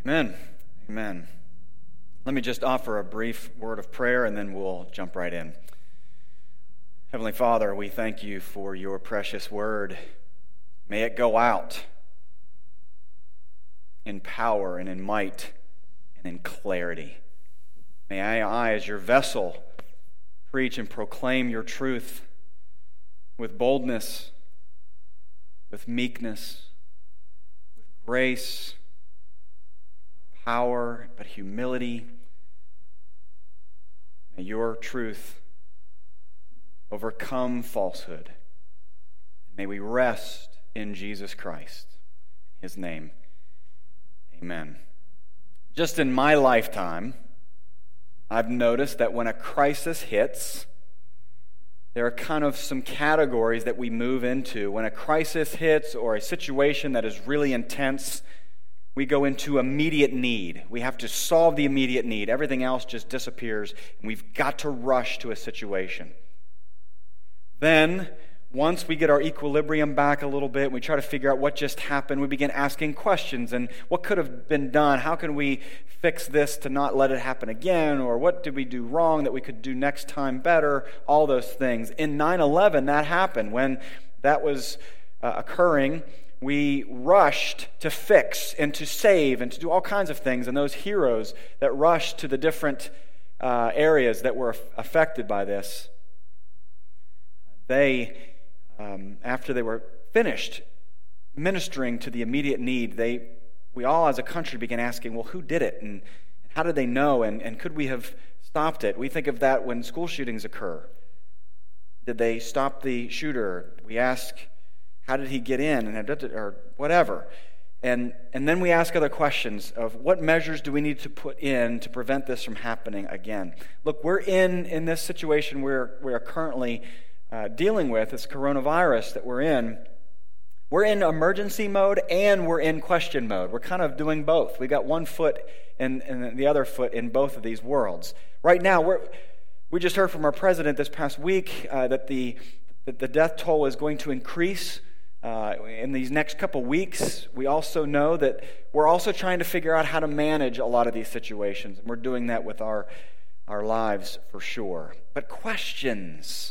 Amen. Amen. Let me just offer a brief word of prayer and then we'll jump right in. Heavenly Father, we thank you for your precious word. May it go out in power and in might and in clarity. May I, as your vessel, preach and proclaim your truth with boldness, with meekness, with grace, power, but humility. May your truth overcome falsehood. May we rest in Jesus Christ. In his name, amen. Just in my lifetime, I've noticed that when a crisis hits, there are kind of some categories that we move into. When a crisis hits or a situation that is really intense, we go into immediate need. We have to solve the immediate need. Everything else just disappears, and we've got to rush to a situation. Then, once we get our equilibrium back a little bit, we try to figure out what just happened, we begin asking questions, and what could have been done? How can we fix this to not let it happen again? Or what did we do wrong that we could do next time better? All those things. In 9/11, that happened. When that was occurring, we rushed to fix and to save and to do all kinds of things. And those heroes that rushed to the different areas that were affected by this, they, after they were finished ministering to the immediate need, we all as a country began asking, well, who did it? And how did they know? And could we have stopped it? We think of that when school shootings occur. Did they stop the shooter? We ask, how did he get in? Or whatever. And then we ask other questions of what measures do we need to put in to prevent this from happening again? Look, we're in this situation we're currently dealing with, this coronavirus that we're in. We're in emergency mode and we're in question mode. We're kind of doing both. We got one foot and the other foot in both of these worlds. Right now, we just heard from our president this past week that the death toll is going to increase in these next couple weeks. We also know that we're also trying to figure out how to manage a lot of these situations, and we're doing that with our lives for sure. But questions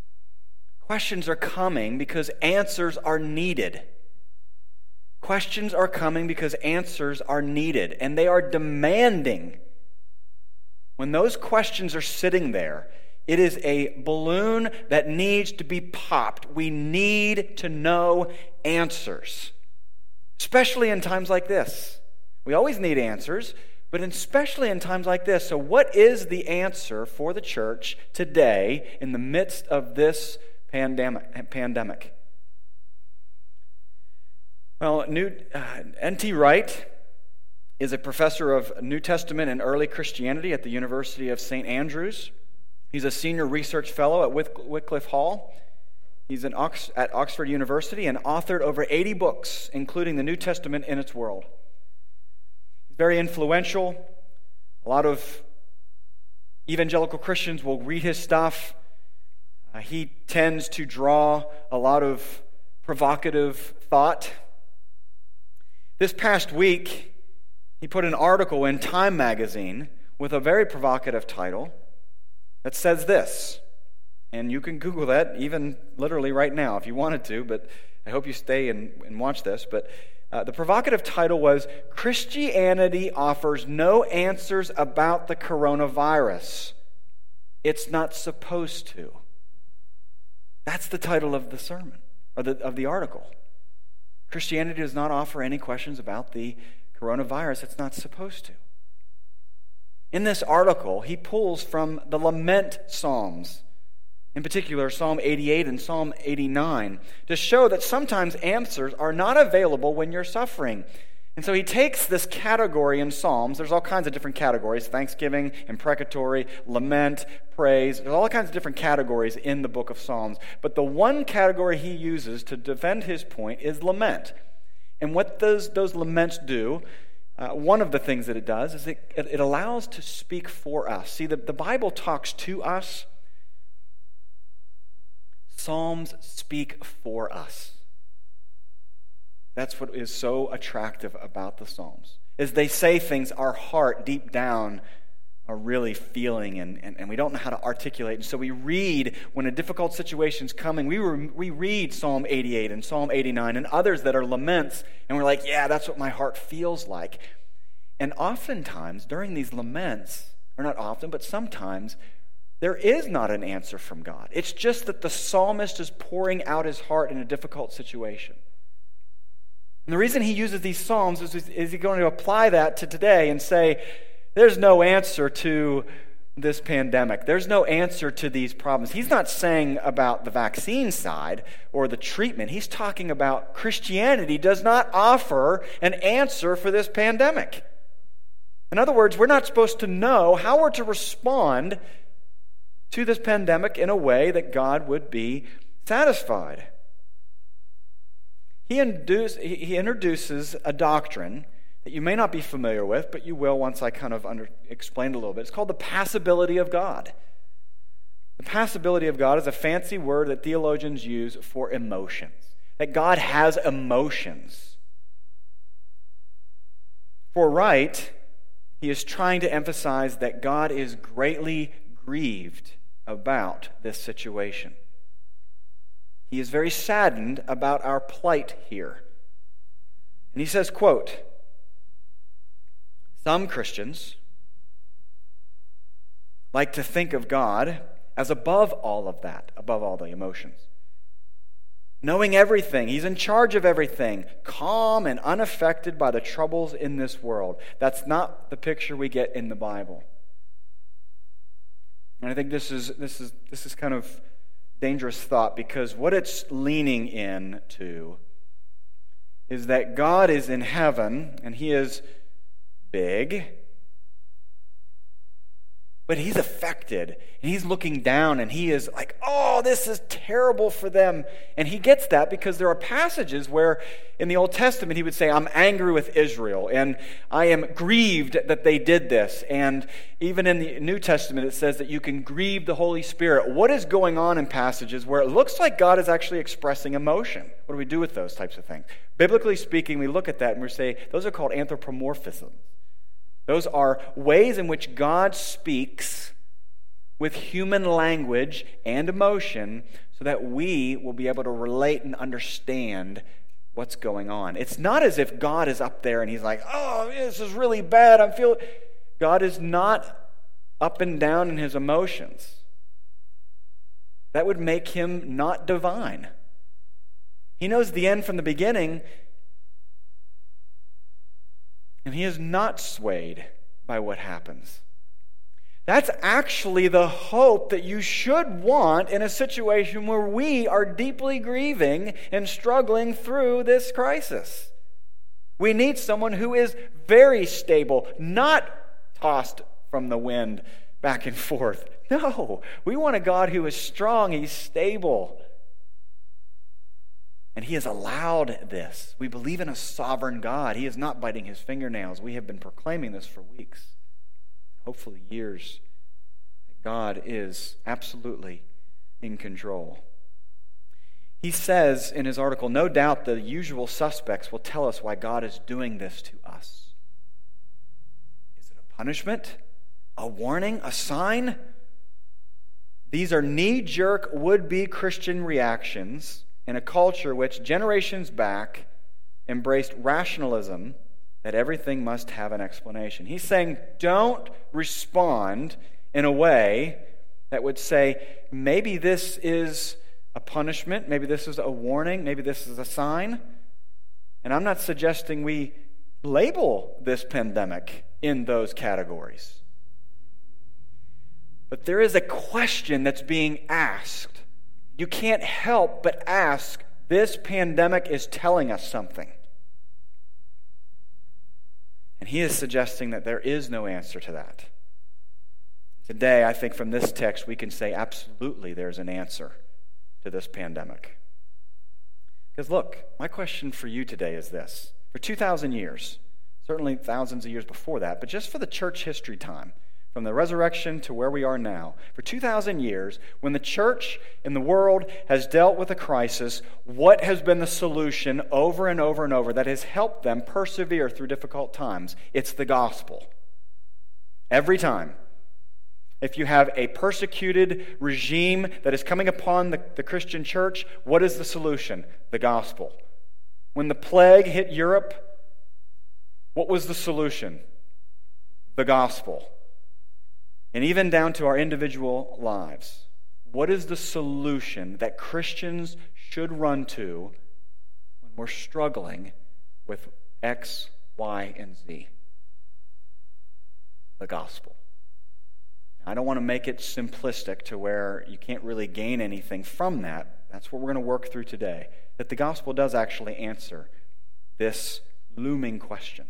are coming because answers are needed. Questions are coming because answers are needed, and they are demanding. When those questions are sitting there, it is a balloon that needs to be popped. We need to know answers, especially in times like this. We always need answers, but especially in times like this. So what is the answer for the church today in the midst of this pandemic? Well, N.T. Wright is a professor of New Testament and early Christianity at the University of St. Andrews. He's a senior research fellow at Wycliffe Hall. He's at Oxford University and authored over 80 books, including the New Testament in its world. He's very influential. A lot of evangelical Christians will read his stuff. He tends to draw a lot of provocative thought. This past week, he put an article in Time magazine with a very provocative title that says this, and you can Google that even literally right now if you wanted to, but I hope you stay and watch this. But the provocative title was, "Christianity offers no answers about the coronavirus. It's not supposed to." That's the title of the sermon, or of the article. Christianity does not offer any questions about the coronavirus. It's not supposed to. In this article, he pulls from the lament psalms, in particular Psalm 88 and Psalm 89, to show that sometimes answers are not available when you're suffering. And so he takes this category in Psalms. There's all kinds of different categories: thanksgiving, imprecatory, lament, praise. There's all kinds of different categories in the book of Psalms. But the one category he uses to defend his point is lament. And what those laments do, one of the things that it does is it allows to speak for us. See, the Bible talks to us. Psalms speak for us. That's what is so attractive about the Psalms, is they say things our heart deep down are really feeling, and we don't know how to articulate. And so we read, when a difficult situation's coming, we read Psalm 88 and Psalm 89 and others that are laments, and we're like, yeah, that's what my heart feels like. And oftentimes, during these laments, or not often, but sometimes, there is not an answer from God. It's just that the psalmist is pouring out his heart in a difficult situation. And the reason he uses these psalms is he's going to apply that to today and say, there's no answer to this pandemic. There's no answer to these problems. He's not saying about the vaccine side or the treatment. He's talking about Christianity does not offer an answer for this pandemic. In other words, we're not supposed to know how we're to respond to this pandemic in a way that God would be satisfied. He introduces a doctrine that you may not be familiar with, but you will once I kind of explain it a little bit. It's called the passibility of God. The passibility of God is a fancy word that theologians use for emotions, that God has emotions. For Wright, he is trying to emphasize that God is greatly grieved about this situation. He is very saddened about our plight here. And he says, quote, some Christians like to think of God as above all of that, above all the emotions. Knowing everything, he's in charge of everything, calm and unaffected by the troubles in this world. That's not the picture we get in the Bible. And I think this is kind of dangerous thought, because what it's leaning into is that God is in heaven and he is big, but he's affected, and he's looking down, and he is like, oh, this is terrible for them. And he gets that because there are passages where in the Old Testament he would say, I'm angry with Israel, and I am grieved that they did this. And even in the New Testament it says that you can grieve the Holy Spirit. What is going on in passages where it looks like God is actually expressing emotion? What do we do with those types of things? Biblically speaking, we look at that and we say, those are called anthropomorphisms. Those are ways in which God speaks with human language and emotion so that we will be able to relate and understand what's going on. It's not as if God is up there and he's like, oh, this is really bad. God is not up and down in his emotions. That would make him not divine. He knows the end from the beginning, and he is not swayed by what happens. That's actually the hope that you should want in a situation where we are deeply grieving and struggling through this crisis. We need someone who is very stable, not tossed from the wind back and forth. No, we want a God who is strong, he's stable. And he has allowed this. We believe in a sovereign God. He is not biting his fingernails. We have been proclaiming this for weeks, hopefully years, that God is absolutely in control. He says in his article, no doubt the usual suspects will tell us why God is doing this to us. Is it a punishment? A warning? A sign? These are knee-jerk would-be Christian reactions in a culture which generations back embraced rationalism that everything must have an explanation. He's saying, don't respond in a way that would say, maybe this is a punishment, maybe this is a warning, maybe this is a sign. And I'm not suggesting we label this pandemic in those categories. But there is a question that's being asked. You can't help but ask, this pandemic is telling us something. And he is suggesting that there is no answer to that. Today, I think from this text, we can say absolutely there's an answer to this pandemic. Because look, my question for you today is this. For 2,000 years, certainly thousands of years before that, but just for the church history time, from the resurrection to where we are now. For 2,000 years, when the church in the world has dealt with a crisis, what has been the solution over and over and over that has helped them persevere through difficult times? It's the gospel. Every time. If you have a persecuted regime that is coming upon the Christian church, what is the solution? The gospel. When the plague hit Europe, what was the solution? The gospel. And even down to our individual lives, what is the solution that Christians should run to when we're struggling with X, Y, and Z? The gospel. I don't want to make it simplistic to where you can't really gain anything from that. That's what we're going to work through today. That the gospel does actually answer this looming question.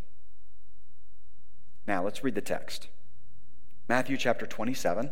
Now, let's read the text. Matthew chapter 27,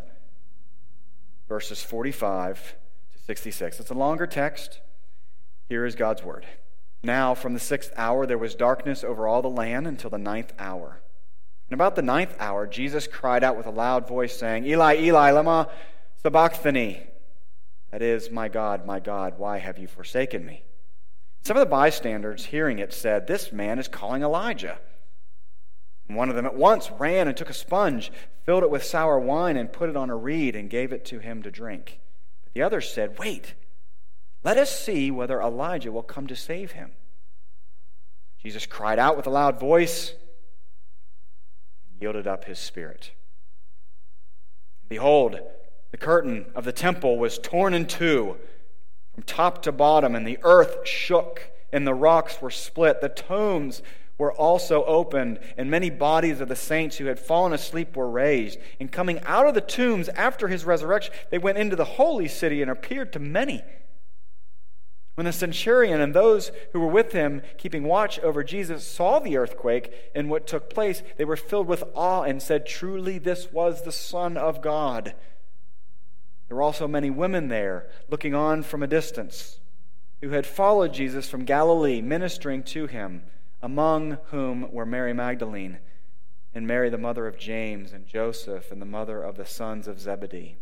verses 45 to 66. It's a longer text. Here is God's word. Now, from the 6th hour, there was darkness over all the land until the 9th hour. And about the 9th hour, Jesus cried out with a loud voice, saying, Eli, Eli, lama sabachthani. That is, my God, why have you forsaken me? Some of the bystanders, hearing it, said, This man is calling Elijah. And one of them at once ran and took a sponge, filled it with sour wine, and put it on a reed, and gave it to him to drink. But the others said, Wait, let us see whether Elijah will come to save him. Jesus cried out with a loud voice, and yielded up his spirit. Behold, the curtain of the temple was torn in two, from top to bottom, and the earth shook, and the rocks were split. The tombs were also opened, and many bodies of the saints who had fallen asleep were raised. And coming out of the tombs after his resurrection, they went into the holy city and appeared to many. When the centurion and those who were with him, keeping watch over Jesus, saw the earthquake and what took place, they were filled with awe and said, Truly, this was the Son of God. There were also many women there, looking on from a distance, who had followed Jesus from Galilee, ministering to him, among whom were Mary Magdalene, and Mary the mother of James, and Joseph, and the mother of the sons of Zebedee.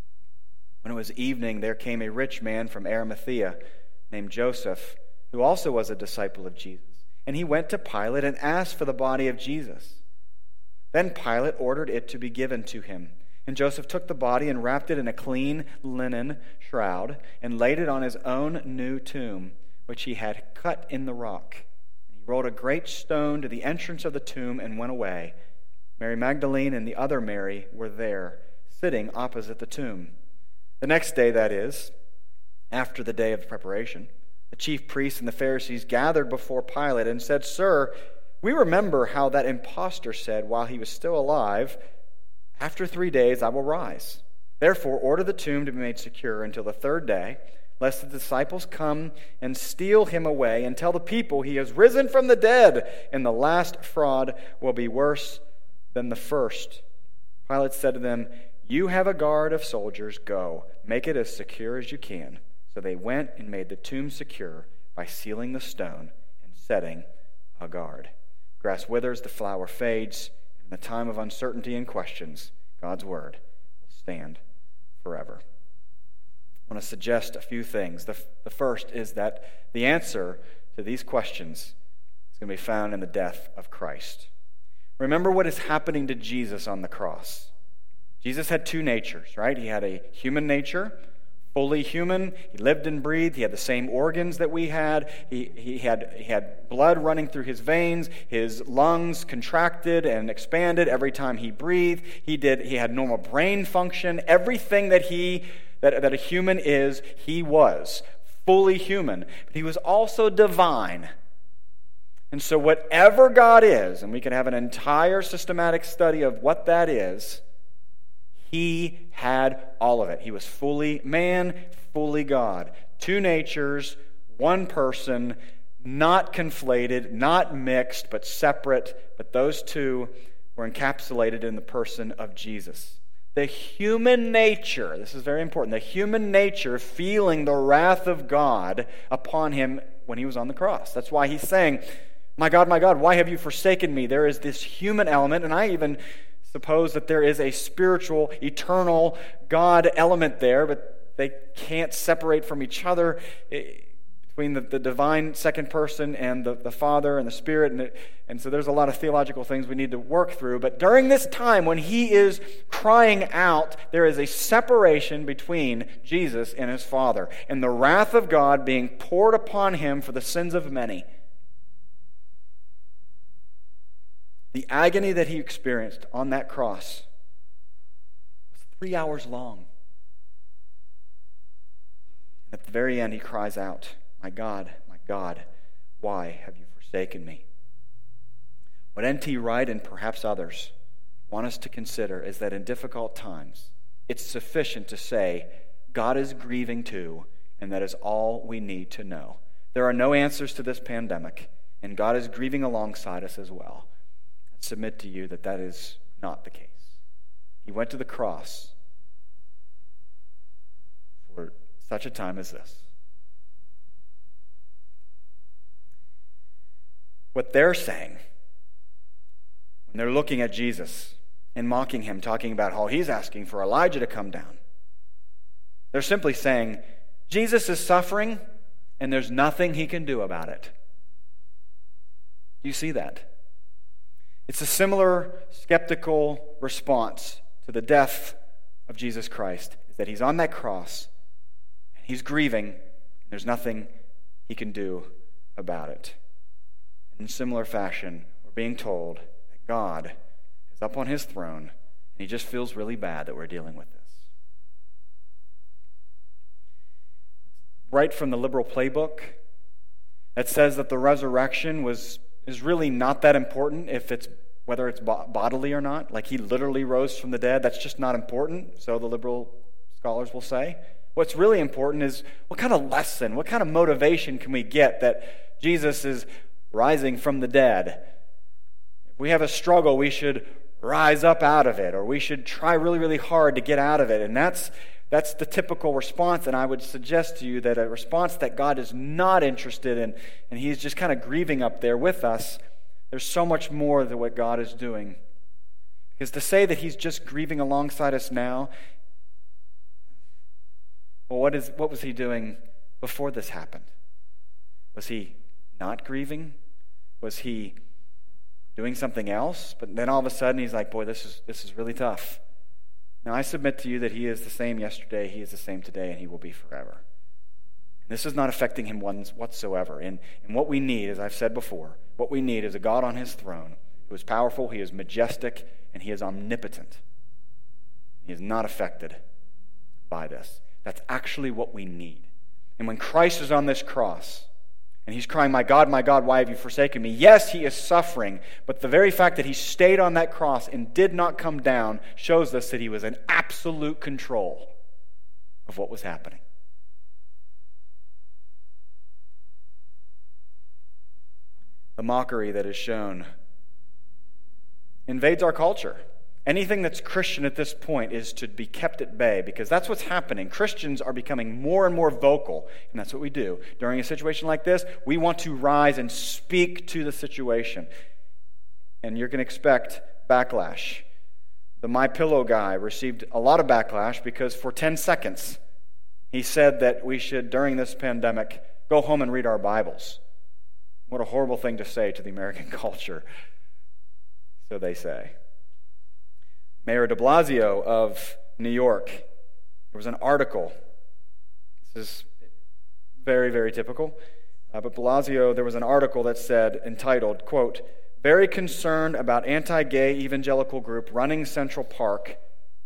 When it was evening, there came a rich man from Arimathea, named Joseph, who also was a disciple of Jesus. And he went to Pilate and asked for the body of Jesus. Then Pilate ordered it to be given to him. And Joseph took the body and wrapped it in a clean linen shroud, and laid it on his own new tomb, which he had cut in the rock. Rolled a great stone to the entrance of the tomb and went away. Mary Magdalene and the other Mary were there, sitting opposite the tomb. The next day, that is, after the day of preparation, the chief priests and the Pharisees gathered before Pilate and said, Sir, we remember how that impostor said while he was still alive, After 3 days I will rise. Therefore order the tomb to be made secure until the 3rd day, lest the disciples come and steal him away and tell the people he has risen from the dead, and the last fraud will be worse than the first. Pilate said to them, You have a guard of soldiers. Go, make it as secure as you can. So they went and made the tomb secure by sealing the stone and setting a guard. Grass withers, the flower fades. In the time of uncertainty and questions, God's word will stand forever. I want to suggest a few things. The first is that the answer to these questions is going to be found in the death of Christ. Remember what is happening to Jesus on the cross. Jesus had two natures, right? He had a human nature, fully human. He lived and breathed. He had the same organs that we had. He had blood running through his veins. His lungs contracted and expanded every time he breathed. He had normal brain function. Everything that a human is, he was fully human. But he was also divine. And so whatever God is, and we can have an entire systematic study of what that is, he had all of it. He was fully man, fully God. Two natures, one person, not conflated, not mixed, but separate. But those two were encapsulated in the person of Jesus. The human nature, this is very important, the human nature feeling the wrath of God upon him when he was on the cross. That's why he's saying, my God, why have you forsaken me? There is this human element, and I even suppose that there is a spiritual, eternal God element there, but they can't separate from each other between the divine second person and the Father and the Spirit. And so there's a lot of theological things we need to work through. But during this time when he is crying out, there is a separation between Jesus and his Father, and the wrath of God being poured upon him for the sins of many. The agony that he experienced on that cross was 3 hours long. And at the very end, he cries out, my God, why have you forsaken me?" What N.T. Wright and perhaps others want us to consider is that in difficult times, it's sufficient to say, God is grieving too, and that is all we need to know. There are no answers to this pandemic, and God is grieving alongside us as well. I submit to you that that is not the case. He went to the cross for such a time as this. What they're saying when they're looking at Jesus and mocking him, talking about how he's asking for Elijah to come down, they're simply saying, Jesus is suffering and there's nothing he can do about it. Do you see that? It's a similar skeptical response to the death of Jesus Christ, is that he's on that cross, and he's grieving, and there's nothing he can do about it. And in similar fashion, we're being told that God is up on his throne, and he just feels really bad that we're dealing with this. Right from the liberal playbook that says that the resurrection is really not that important whether it's bodily or not. Like he literally rose from the dead. That's just not important, so the liberal scholars will say. What's really important is what kind of lesson, what kind of motivation can we get that Jesus is rising from the dead? If we have a struggle, we should rise up out of it, or we should try really, really hard to get out of it. And that's the typical response, and I would suggest to you that a response that God is not interested in, and he's just kind of grieving up there with us. There's so much more than what God is doing. Because to say that he's just grieving alongside us now, well, what was he doing before this happened? Was he not grieving? Was he doing something else? But then all of a sudden he's like, boy, this is really tough. Now I submit to you that he is the same yesterday, he is the same today, and he will be forever. And this is not affecting him whatsoever. And what we need, as I've said before, what we need is a God on his throne who is powerful, he is majestic, and he is omnipotent. He is not affected by this. That's actually what we need. And when Christ is on this cross, and he's crying, my God, why have you forsaken me? Yes, he is suffering, but the very fact that he stayed on that cross and did not come down shows us that he was in absolute control of what was happening. The mockery that is shown invades our culture. Anything that's Christian at this point is to be kept at bay, because that's what's happening. Christians are becoming more and more vocal, and that's what we do. During a situation like this, we want to rise and speak to the situation. And you're going to expect backlash. The MyPillow guy received a lot of backlash because for 10 seconds he said that we should, during this pandemic, go home and read our Bibles. What a horrible thing to say to the American culture. So they say. Mayor de Blasio of New York, there was an article. This is very, very typical. But Blasio, there was an article that said, entitled, quote, "Very concerned about anti-gay evangelical group running the Central Park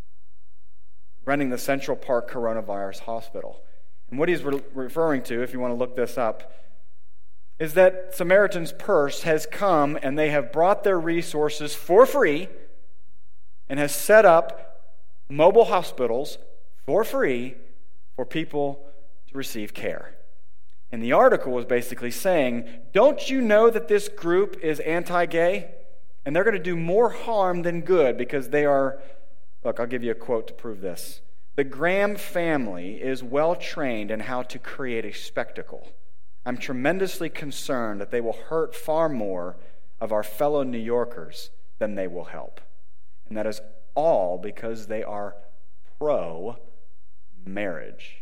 Coronavirus Hospital." And what he's referring to, if you want to look this up, is that Samaritan's Purse has come and they have brought their resources for free and has set up mobile hospitals for free for people to receive care. And the article was basically saying, don't you know that this group is anti-gay? And they're going to do more harm than good because they are, look, I'll give you a quote to prove this. "The Graham family is well trained in how to create a spectacle. I'm tremendously concerned that they will hurt far more of our fellow New Yorkers than they will help." And that is all because they are pro-marriage.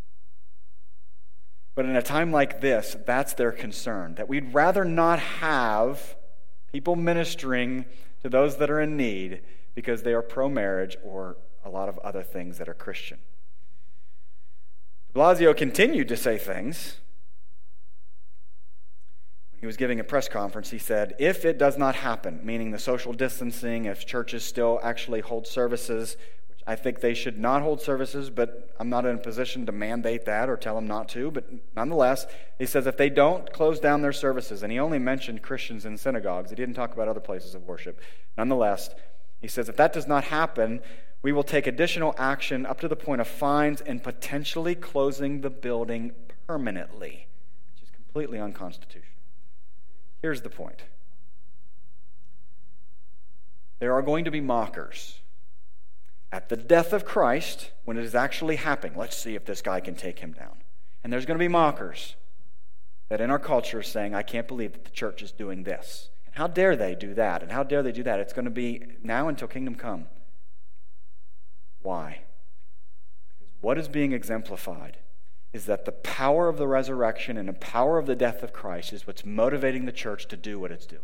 But in a time like this, that's their concern, that we'd rather not have people ministering to those that are in need because they are pro-marriage or a lot of other things that are Christian. De Blasio continued to say things. When he was giving a press conference, he said, if it does not happen, meaning the social distancing, if churches still actually hold services, which I think they should not hold services, but I'm not in a position to mandate that or tell them not to, but nonetheless, he says if they don't close down their services, and he only mentioned Christians in synagogues, he didn't talk about other places of worship. Nonetheless, he says if that does not happen, we will take additional action up to the point of fines and potentially closing the building permanently, which is completely unconstitutional. Here's the point. There are going to be mockers. At the death of Christ, when it is actually happening, let's see if this guy can take him down. And there's going to be mockers that in our culture are saying, I can't believe that the church is doing this. And how dare they do that? And how dare they do that? It's going to be now until kingdom come. Why? Because what is being exemplified is that the power of the resurrection and the power of the death of Christ is what's motivating the church to do what it's doing.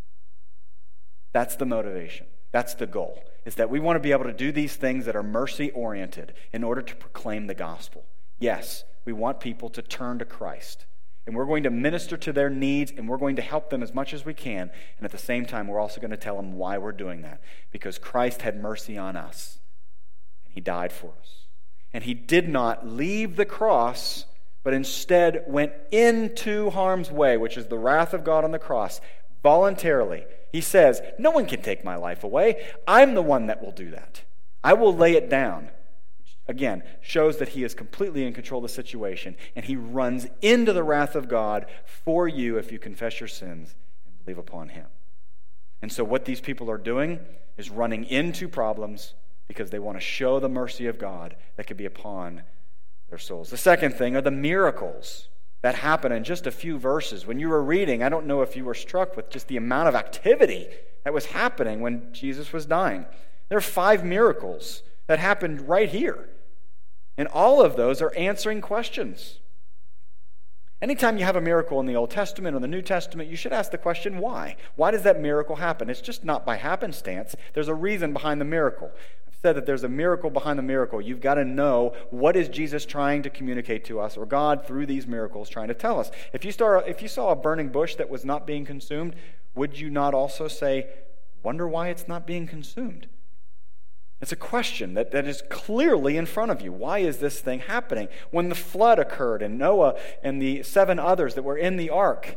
That's the motivation. That's the goal, is that we want to be able to do these things that are mercy-oriented in order to proclaim the gospel. Yes, we want people to turn to Christ, and we're going to minister to their needs, and we're going to help them as much as we can, and at the same time, we're also going to tell them why we're doing that, because Christ had mercy on us, and he died for us. And he did not leave the cross, but instead went into harm's way, which is the wrath of God on the cross, voluntarily. He says, no one can take my life away. I'm the one that will do that. I will lay it down. Which, again, shows that he is completely in control of the situation, and he runs into the wrath of God for you if you confess your sins and believe upon him. And so what these people are doing is running into problems because they want to show the mercy of God that could be upon their souls. The second thing are the miracles that happen in just a few verses. When you were reading, I don't know if you were struck with just the amount of activity that was happening when Jesus was dying. There are 5 miracles that happened right here. And all of those are answering questions. Anytime you have a miracle in the Old Testament or the New Testament, you should ask the question, why? Why does that miracle happen? It's just not by happenstance. There's a reason behind the miracle. I've said that there's a miracle behind the miracle. You've got to know, what is Jesus trying to communicate to us, or God through these miracles trying to tell us? If you saw a burning bush that was not being consumed, would you not also say, wonder why it's not being consumed? It's a question that is clearly in front of you. Why is this thing happening? When the flood occurred and Noah and the 7 others that were in the ark,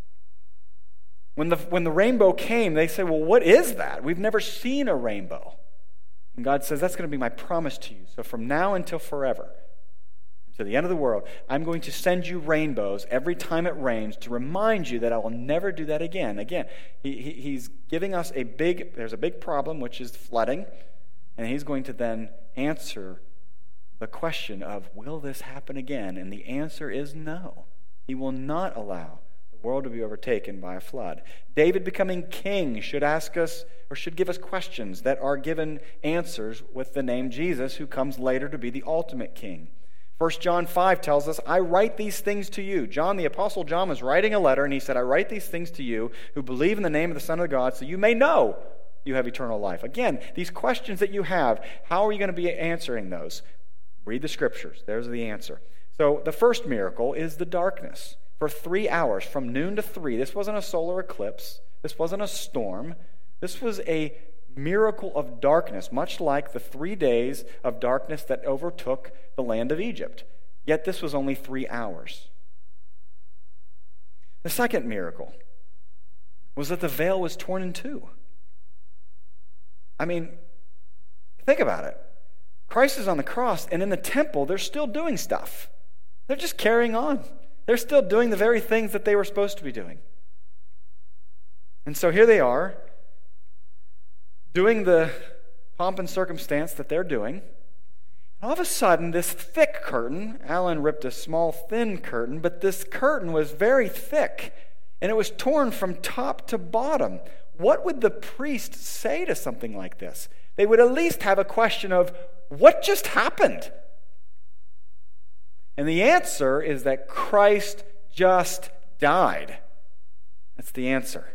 when the rainbow came, they say, well, what is that? We've never seen a rainbow. And God says, that's going to be my promise to you. So from now until forever, to the end of the world, I'm going to send you rainbows every time it rains to remind you that I will never do that again. Again, he's giving us there's a big problem, which is flooding. And he's going to then answer the question of, will this happen again? And the answer is no. He will not allow the world to be overtaken by a flood. David becoming king should ask us, or should give us questions that are given answers with the name Jesus, who comes later to be the ultimate king. 1 John 5 tells us, I write these things to you. John, the Apostle John, was writing a letter, and he said, I write these things to you who believe in the name of the Son of God, so you may know you have eternal life. Again, these questions that you have, how are you going to be answering those? Read the scriptures. There's the answer. So the first miracle is the darkness. For 3 hours, from noon to 3, this wasn't a solar eclipse. This wasn't a storm. This was a miracle of darkness, much like the 3 days of darkness that overtook the land of Egypt. Yet this was only 3 hours. The second miracle was that the veil was torn in two. I mean, think about it. Christ is on the cross, and in the temple, they're still doing stuff. They're just carrying on. They're still doing the very things that they were supposed to be doing. And so here they are, doing the pomp and circumstance that they're doing. All of a sudden, this thick curtain, Alan ripped a small, thin curtain, but this curtain was very thick. and it was torn from top to bottom. What would the priest say to something like this? They would at least have a question of, what just happened? And the answer is that Christ just died. That's the answer.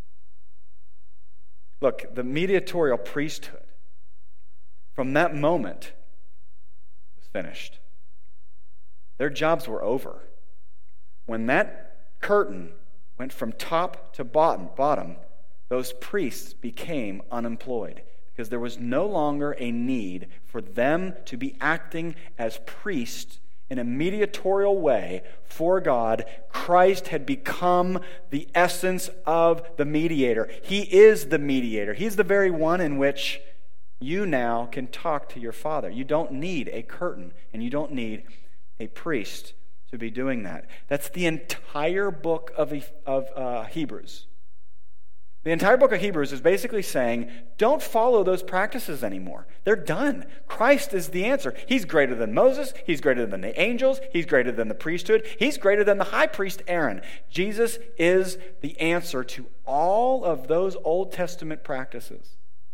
Look, the mediatorial priesthood, from that moment, was finished. Their jobs were over. When that curtain went from top to bottom, those priests became unemployed because there was no longer a need for them to be acting as priests in a mediatorial way for God. Christ had become the essence of the mediator. He is the mediator. He's the very one in which you now can talk to your Father. You don't need a curtain, and you don't need a priest to be doing that. That's the entire book of Hebrews. The entire book of Hebrews is basically saying, don't follow those practices anymore. They're done. Christ is the answer. He's greater than Moses. He's greater than the angels. He's greater than the priesthood. He's greater than the high priest Aaron. Jesus is the answer to all of those Old Testament practices.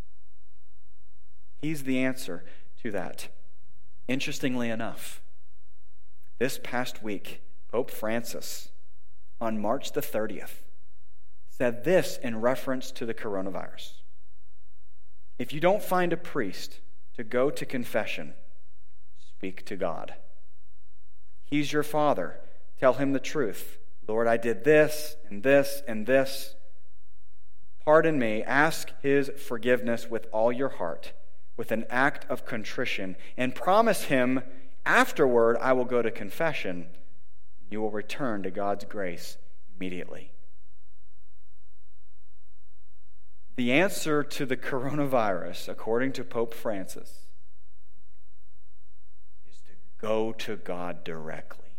He's the answer to that. Interestingly enough, this past week, Pope Francis, on March the 30th, said this in reference to the coronavirus. If you don't find a priest to go to confession, speak to God. He's your Father. Tell him the truth. Lord, I did this and this and this. Pardon me. Ask his forgiveness with all your heart, with an act of contrition, and promise him, afterward I will go to confession. You will return to God's grace immediately. The answer to the coronavirus, according to Pope Francis, is to go to God directly.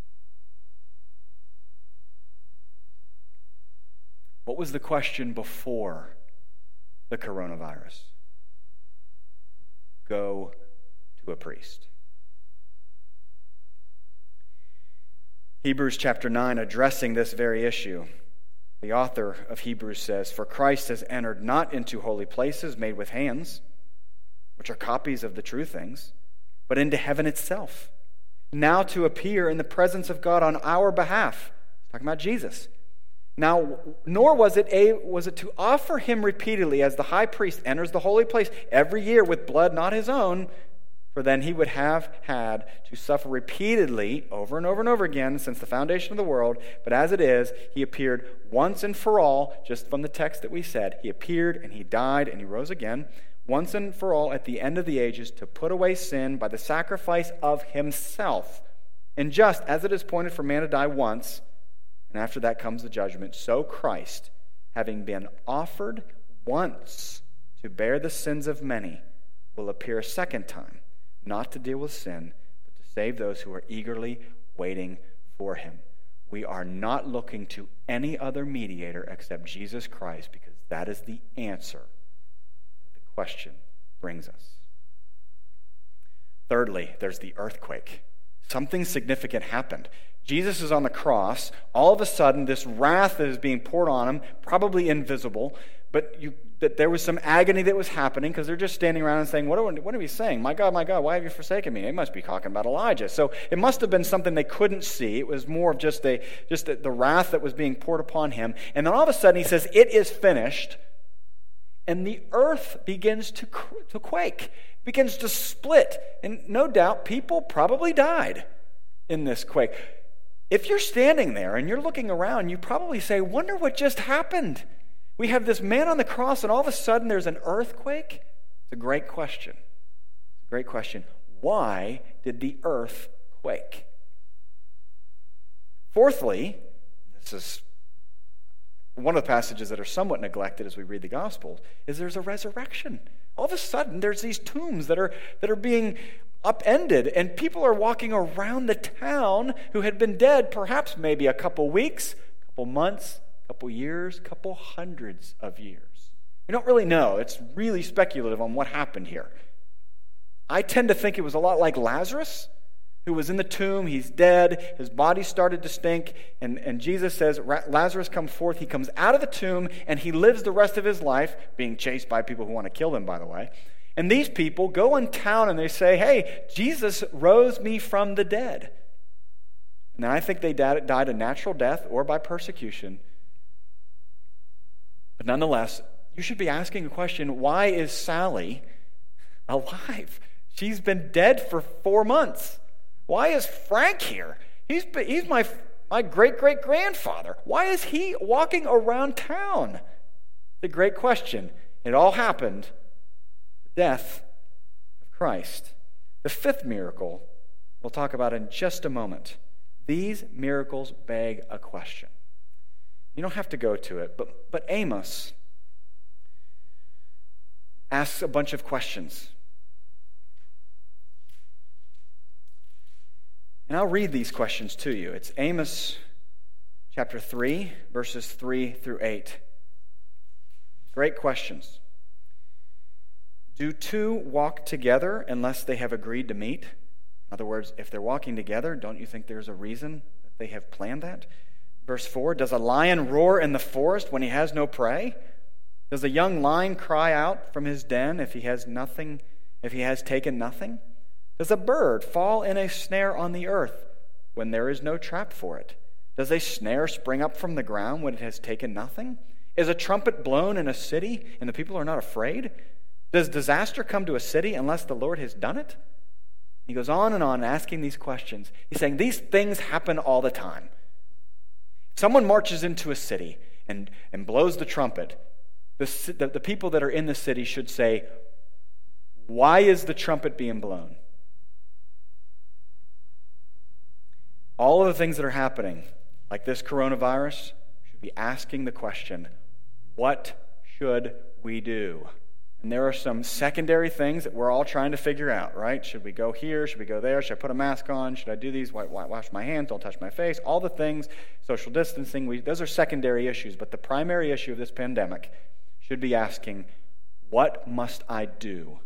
What was the question before the coronavirus? Go to a priest. Hebrews chapter 9, addressing this very issue, the author of Hebrews says, "For Christ has entered not into holy places made with hands, which are copies of the true things, but into heaven itself, now to appear in the presence of God on our behalf." Talking about Jesus. Now, nor was it to offer him repeatedly as the high priest enters the holy place every year with blood not his own, for then he would have had to suffer repeatedly over and over and over again since the foundation of the world. But as it is, he appeared once and for all, just from the text that we said. He appeared and he died and he rose again, once and for all at the end of the ages, to put away sin by the sacrifice of himself. And just as it is appointed for man to die once, and after that comes the judgment, so Christ, having been offered once to bear the sins of many, will appear a second time, not to deal with sin, but to save those who are eagerly waiting for him. We are not looking to any other mediator except Jesus Christ, because that is the answer that the question brings us. Thirdly, there's the earthquake. Something significant happened. Jesus is on the cross. All of a sudden, this wrath that is being poured on him, probably invisible, but that there was some agony that was happening, because they're just standing around and saying, what are we saying? My God, why have you forsaken me? They must be talking about Elijah. So it must have been something they couldn't see. It was more of just the wrath that was being poured upon him. And then all of a sudden he says, "It is finished." And the earth begins to quake, begins to split. And no doubt people probably died in this quake. If you're standing there and you're looking around, you probably say, "Wonder what just happened? We have this man on the cross, and all of a sudden there's an earthquake?" It's a great question. It's a great question. Why did the earth quake? Fourthly, this is one of the passages that are somewhat neglected as we read the Gospel, is there's a resurrection. All of a sudden there's these tombs that are being upended, and people are walking around the town who had been dead perhaps maybe a couple weeks, a couple months, couple years, couple hundreds of years. We don't really know. It's really speculative on what happened here. I tend to think it was a lot like Lazarus, who was in the tomb. He's dead. His body started to stink. And Jesus says, Lazarus, come forth. He comes out of the tomb, and he lives the rest of his life, being chased by people who want to kill him, by the way. And these people go in town and they say, hey, Jesus rose me from the dead. And I think they died a natural death or by persecution. But nonetheless, you should be asking the question, why is Sally alive? She's been dead for 4 months. Why is Frank here? He's my great-great-grandfather. Why is he walking around town? The great question. It all happened. The death of Christ. The fifth miracle we'll talk about in just a moment. These miracles beg a question. You don't have to go to it, but Amos asks a bunch of questions. And I'll read these questions to you. It's Amos chapter 3, verses 3 through 8. Great questions. Do two walk together unless they have agreed to meet? In other words, if they're walking together, don't you think there's a reason that they have planned that? Verse 4, does a lion roar in the forest when he has no prey? Does a young lion cry out from his den if he has taken nothing? Does a bird fall in a snare on the earth when there is no trap for it? Does a snare spring up from the ground when it has taken nothing? Is a trumpet blown in a city and the people are not afraid? Does disaster come to a city unless the Lord has done it? He goes on asking these questions. He's saying these things happen all the time. If someone marches into a city and blows the trumpet, the people that are in the city should say, why is the trumpet being blown? All of the things that are happening, like this coronavirus, should be asking the question, what should we do? And there are some secondary things that we're all trying to figure out, right? Should we go here? Should we go there? Should I put a mask on? Should I do these? Wash my hands? Don't touch my face? All the things, social distancing, those are secondary issues. But the primary issue of this pandemic should be asking, what must I do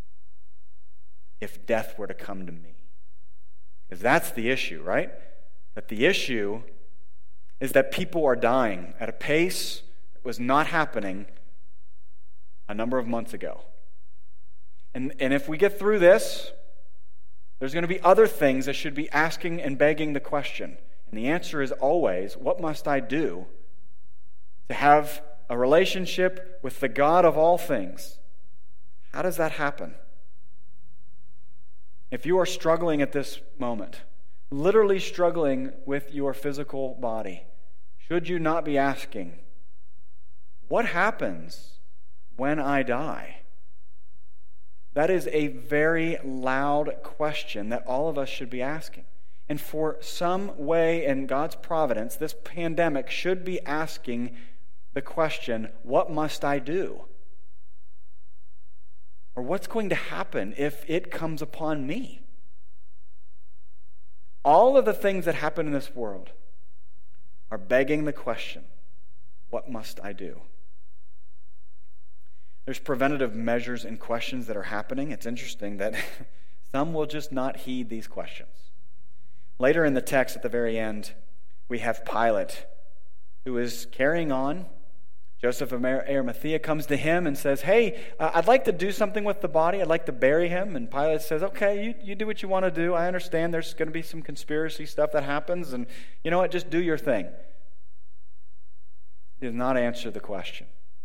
if death were to come to me? Because that's the issue, right? That the issue is that people are dying at a pace that was not happening a number of months ago. And if we get through this, there's going to be other things that should be asking and begging the question. And the answer is always, what must I do to have a relationship with the God of all things? How does that happen? If you are struggling at this moment, literally struggling with your physical body, should you not be asking, what happens when I die? That is a very loud question that all of us should be asking. And for some way in God's providence, this pandemic should be asking the question, what must I do? Or what's going to happen if it comes upon me? All of the things that happen in this world are begging the question, what must I do? There's preventative measures and questions that are happening. It's interesting that some will just not heed these questions. Later in the text at the very end, we have Pilate, who is carrying on. Joseph of Arimathea comes to him and says, hey, I'd like to do something with the body. I'd like to bury him. And Pilate says, okay, you do what you want to do. I understand there's going to be some conspiracy stuff that happens. And you know what? Just do your thing. He does not answer the question.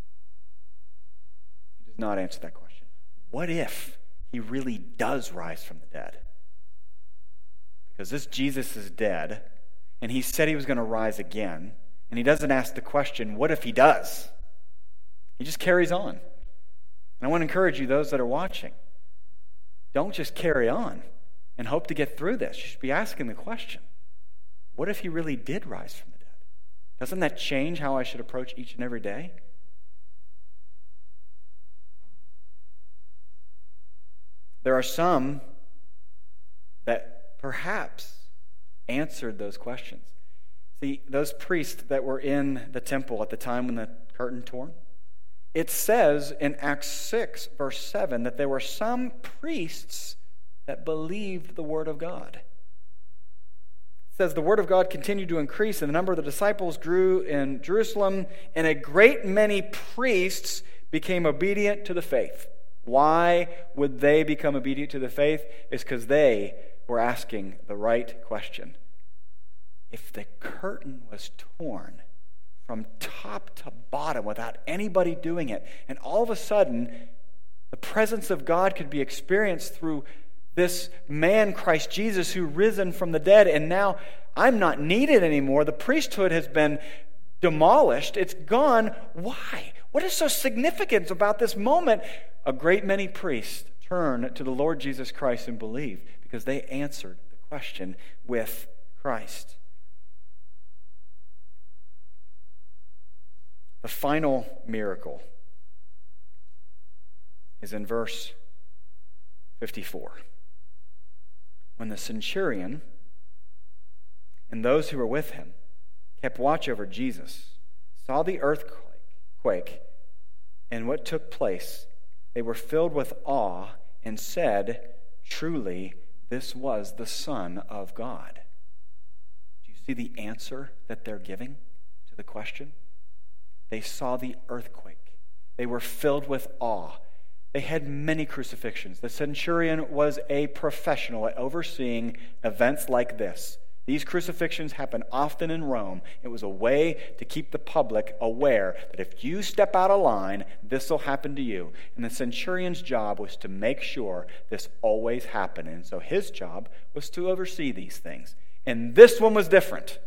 He does not answer that question. What if he really does rise from the dead? Because this Jesus is dead, and he said he was going to rise again. And he doesn't ask the question, what if he does? He just carries on. And I want to encourage you, those that are watching, don't just carry on and hope to get through this. You should be asking the question, what if he really did rise from the dead? Doesn't that change how I should approach each and every day? There are some that perhaps answered those questions. See, those priests that were in the temple at the time when the curtain torn, it says in Acts 6, verse 7, that there were some priests that believed the word of God. says the word of God continued to increase, and the number of the disciples grew in Jerusalem, and a great many priests became obedient to the faith. Why would they become obedient to the faith? It's because they were asking the right question. If the curtain was torn from top to bottom without anybody doing it, and all of a sudden the presence of God could be experienced through this man, Christ Jesus, who risen from the dead, and now I'm not needed anymore. The priesthood has been demolished. It's gone. Why? What is so significant about this moment? A great many priests turn to the Lord Jesus Christ and believe because they answered the question with Christ. The final miracle is in verse 54. When the centurion and those who were with him kept watch over Jesus, saw the earthquake and what took place, they were filled with awe and said, "Truly, this was the Son of God." Do you see the answer that they're giving to the question? They saw the earthquake. They were filled with awe. They had many crucifixions. The centurion was a professional at overseeing events like this. These crucifixions happen often in Rome. It was a way to keep the public aware that if you step out of line, this will happen to you. And the centurion's job was to make sure this always happened. And so his job was to oversee these things. And this one was different.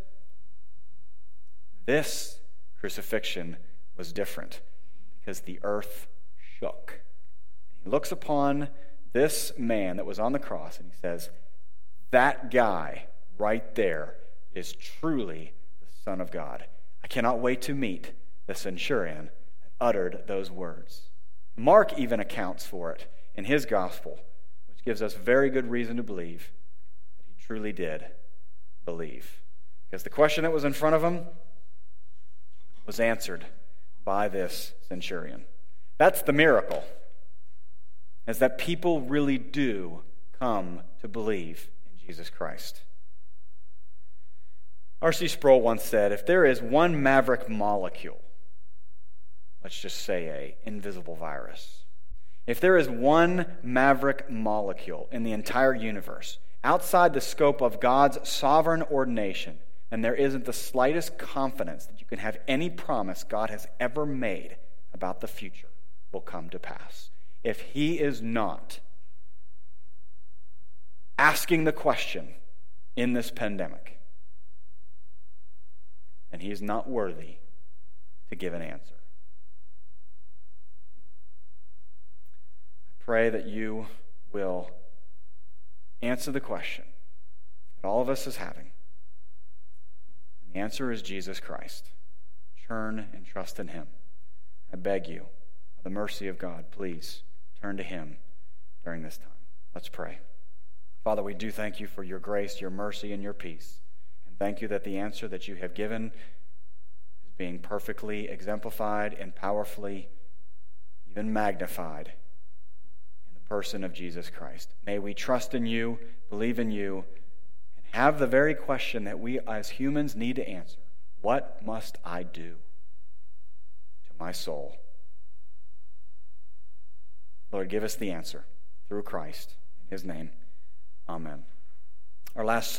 This crucifixion was different because the earth shook. He looks upon this man that was on the cross and he says, that guy right there is truly the Son of God. I cannot wait to meet the centurion that uttered those words. Mark even accounts for it in his gospel, which gives us very good reason to believe that he truly did believe. Because the question that was in front of him was answered by this centurion. That's the miracle, is that people really do come to believe in Jesus Christ. R.C. Sproul once said, if there is one maverick molecule, let's just say an invisible virus, if there is one maverick molecule in the entire universe outside the scope of God's sovereign ordination, then there isn't the slightest confidence that you can have any promise God has ever made about the future will come to pass. If he is not asking the question in this pandemic, and he is not worthy to give an answer. I pray that you will answer the question that all of us is having. And the answer is Jesus Christ. Turn and trust in him. I beg you, by the mercy of God, please turn to him during this time. Let's pray. Father, we do thank you for your grace, your mercy, and your peace. Thank you that the answer that you have given is being perfectly exemplified and powerfully even magnified in the person of Jesus Christ. May we trust in you, believe in you, and have the very question that we as humans need to answer. What must I do to my soul? Lord, give us the answer through Christ. In his name, amen. Our last